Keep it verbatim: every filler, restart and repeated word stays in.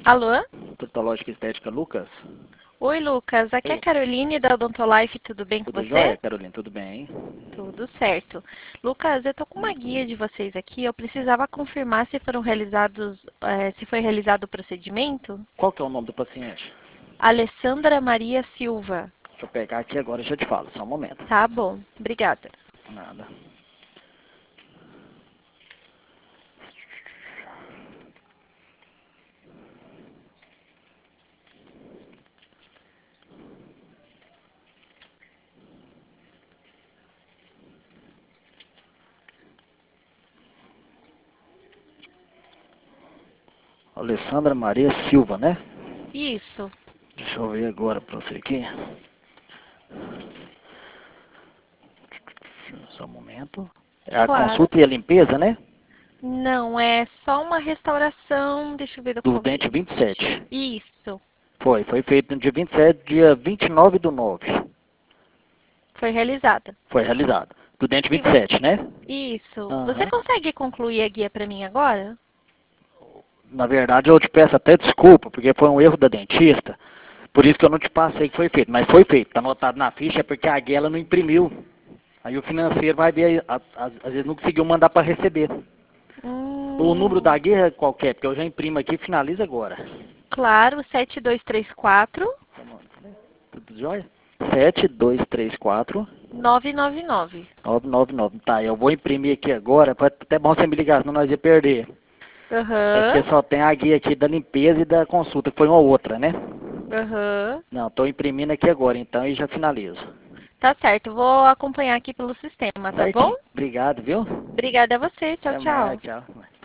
Alô? Odontológica Estética Lucas? Oi, Lucas. Aqui é a Oi. Caroline da Odontolife. Tudo bem com Tudo você? jóia, Carolina? Tudo bem? Tudo certo. Lucas, eu tô com uma guia de vocês aqui. Eu precisava confirmar se foram realizados, eh, se foi realizado o procedimento. Qual que é o nome do paciente? Alessandra Maria Silva. Deixa eu pegar aqui agora e já te falo, só um momento. Tá bom. Obrigada. Nada. Alessandra Maria Silva, né? Isso. Deixa eu ver agora pra você aqui. Só um momento. É a Claro. consulta e a limpeza, né? Não, é só uma restauração. Deixa eu ver Dos documento. dentes vinte e sete. Isso. Foi, foi feito no dia vinte e sete, dia vinte e nove do nove. Foi realizada. Foi realizado. Do dente E vinte e você... sete, né? Isso. Você Aham. consegue concluir a guia para mim agora? Na verdade, eu te peço até desculpa, porque foi um erro da dentista. Por isso que eu não te passei que foi feito. Mas foi feito. Está anotado na ficha, é porque a guia ela não imprimiu. Aí o financeiro vai ver, a- a- às vezes não conseguiu mandar para receber. O número da Hum, guia é qualquer, porque eu já imprimo aqui e finalizo agora. claro, sete dois três quatro, Tudo jóia? sete dois três quatro nove nove nove. nove nove nove. Tá, eu vou imprimir aqui agora. Pode até bom você me ligar, senão nós ia perder. É Aham, porque só tem a guia aqui da limpeza e da consulta, que foi uma outra, né? aham. Não, estou imprimindo aqui agora, então, e já finalizo. Tá certo, vou acompanhar aqui pelo sistema, tá bom? Certinho. Obrigado, viu? Obrigada a você. Tchau, Até mais, tchau. tchau.